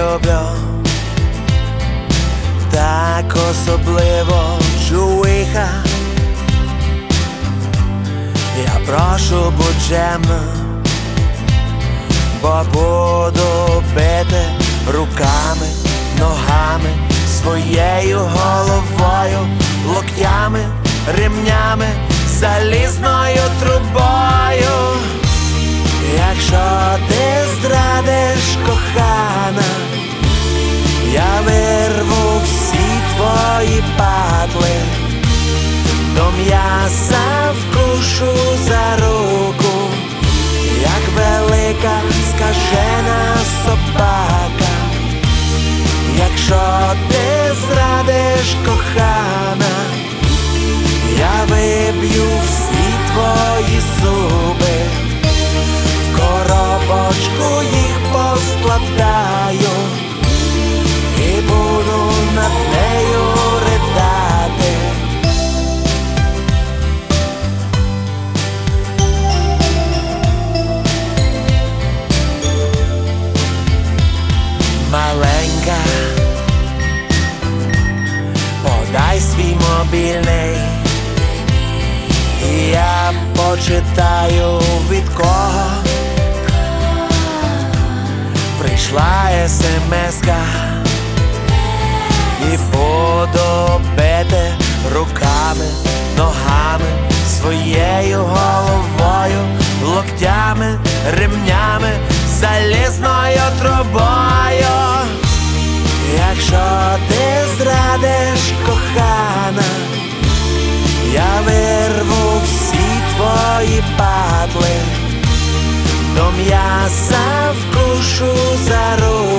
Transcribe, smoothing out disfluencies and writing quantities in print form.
люблю, так особливо чуйха. Я прошу, будь чемна, бо буду бити руками, ногами, своєю головою, локтями, ремнями, залізною трубою. Якщо ти зрадиш, кохана, я вирву всі твої патли, до м'яса вкушу за руку, як велика скажена собака. Якщо ти зрадиш, кохана, я виб'ю всі твої зуби, в коробочку їх поскладаю і буду над нею ридати. Маленька, подай свій мобільний, і я почитаю, від кого прийшла смс-ка, і буду бити руками, ногами, своєю головою, локтями, ремнями, залізною трубою. Якщо ти зрадиш, кохана, я вирву всі твої патли, до м'яса вкушу за руку,